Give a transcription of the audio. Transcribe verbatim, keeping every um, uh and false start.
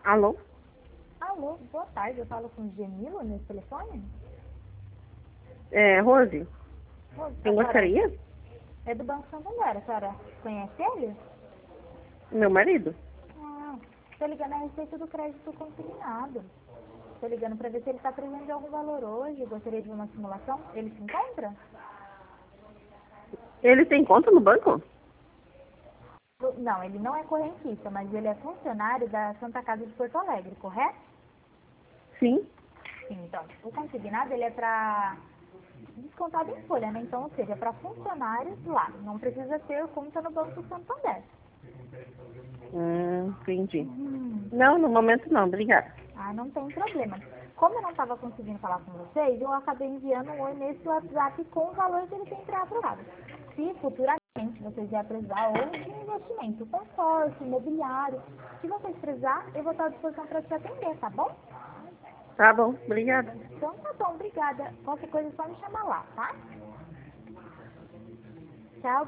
Alô? Alô, boa tarde, eu falo com o Gemilo nesse telefone? É, Rose, Rose, a quem senhora gostaria? é do Banco Santander, a senhora conhece ele? Meu marido? Ah, tô ligando a respeito do crédito consignado. Tô ligando para ver se ele está precisando de algum valor hoje, gostaria de uma simulação. Ele se encontra? Ele tem conta no banco? Não, ele não é correntista, mas ele é funcionário da Santa Casa de Porto Alegre, correto? Sim. Sim, então, o consignado ele é para descontado em folha, né? Então, ou seja, para funcionários lá. Não precisa ter conta no Banco Santander. Hum, entendi. Hum, Não, no momento não, obrigada. ah, não tem problema. Como eu não estava conseguindo falar com vocês, eu acabei enviando um oi nesse WhatsApp com o valor que ele tem para aprovado. Se futuramente vocês vier precisar ou de investimento, consórcio, imobiliário, se vocês precisar, eu vou estar à disposição para te atender, tá bom? Tá bom, obrigada. Então tá bom, obrigada. Qualquer coisa é só me chamar lá, tá? Tchau.